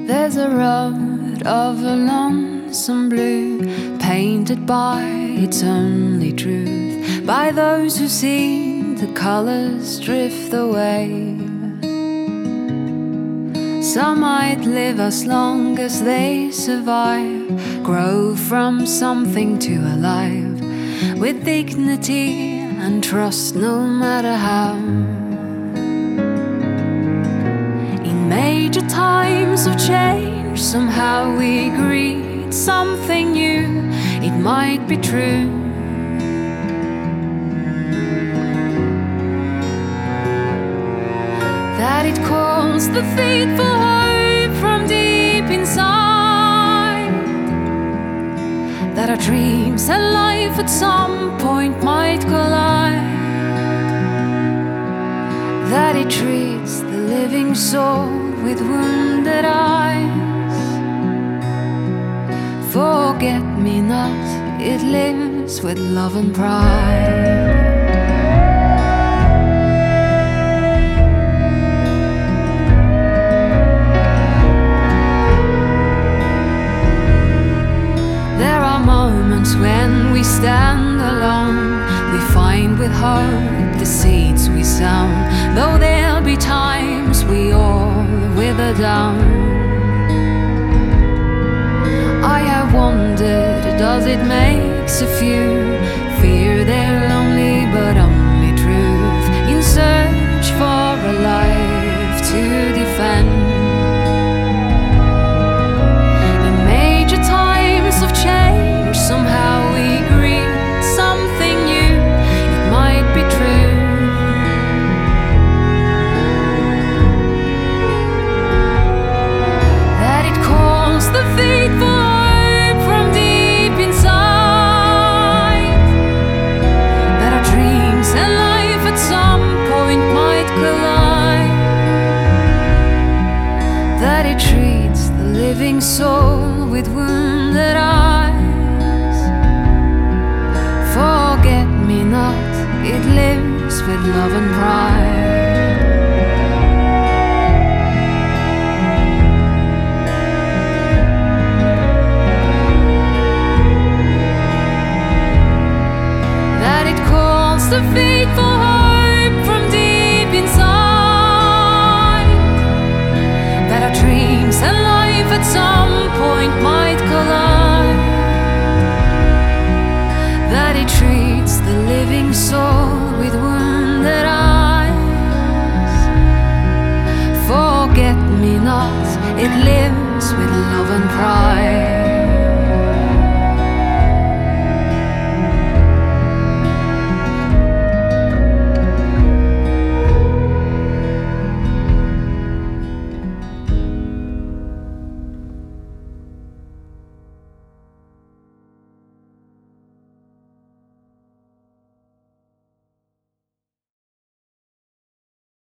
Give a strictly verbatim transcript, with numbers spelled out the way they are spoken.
There's a road of a lonesome blue, painted by its only truth, by those who've seen the colors drift away. Some might live as long as they survive, grow from something to alive, with dignity and trust no matter how. In major times of change, somehow we greet something new. It might be true that it calls the faithful hope from deep inside, that our dreams and life at some point might collide, that it treats the living soul with wounded eyes. Forget-me-not, it lives with love and pride. Moments when we stand alone, we find with hope the seeds we sown, though there'll be times we all wither down. I have wondered, does it make a few fear their lonely but only truth, in search for a life to defend? Somehow we greet something new. It might be true that it calls the faithful hope from deep inside, that our dreams and life at some point might collide, that it treats the living soul with wounded eyes. Forget-me-not, it lives with love and pride. That it calls the faithful hope from deep inside, that our dreams and life at some point might collide, that it treats the living soul with wounded eyes. Forget-me-not, it lives with love and pride.